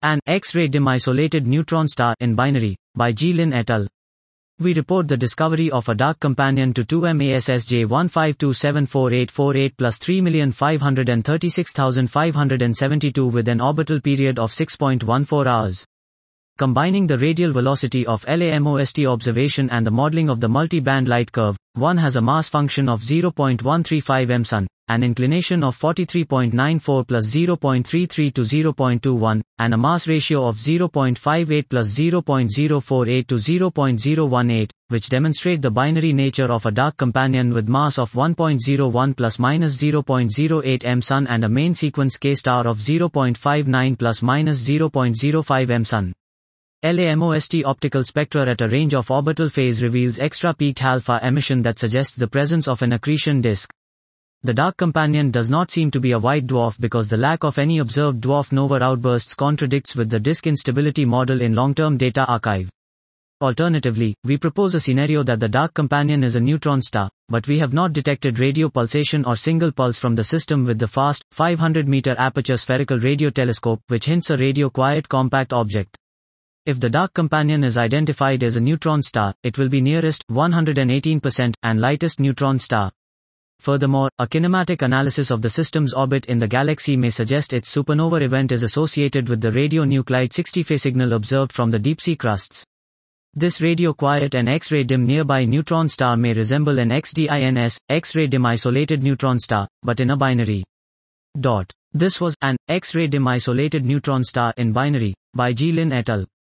An X-ray dim isolated neutron star in binary, by G. Lin et al. We report the discovery of a dark companion to 2MASSJ152748848 plus 3,536,572 with an orbital period of 6.14 hours. Combining the radial velocity of LAMOST observation and the modeling of the multi-band light curve, one has a mass function of 0.135 m Sun, an inclination of 43.94 plus 0.33 to 0.21, and a mass ratio of 0.58 plus 0.048 to 0.018, which demonstrate the binary nature of a dark companion with mass of 1.01 plus minus 0.08 m Sun and a main sequence K-star of 0.59 plus minus 0.05 m Sun. LAMOST optical spectra at a range of orbital phase reveals extra-peaked alpha emission that suggests the presence of an accretion disk. The dark companion does not seem to be a white dwarf because the lack of any observed dwarf nova outbursts contradicts with the disk instability model in long-term data archive. Alternatively, we propose a scenario that the dark companion is a neutron star, but we have not detected radio pulsation or single pulse from the system with the fast, 500-meter aperture spherical radio telescope, which hints a radio-quiet compact object. If the dark companion is identified as a neutron star, it will be nearest, 118%, and lightest neutron star. Furthermore, a kinematic analysis of the system's orbit in the galaxy may suggest its supernova event is associated with the radionuclide 60 phase signal observed from the deep-sea crusts. This radio-quiet and X-ray dim nearby neutron star may resemble an XDINS, X-ray dim isolated neutron star, but in a binary. This was an X-ray dim isolated neutron star in binary, by G. Lin et al.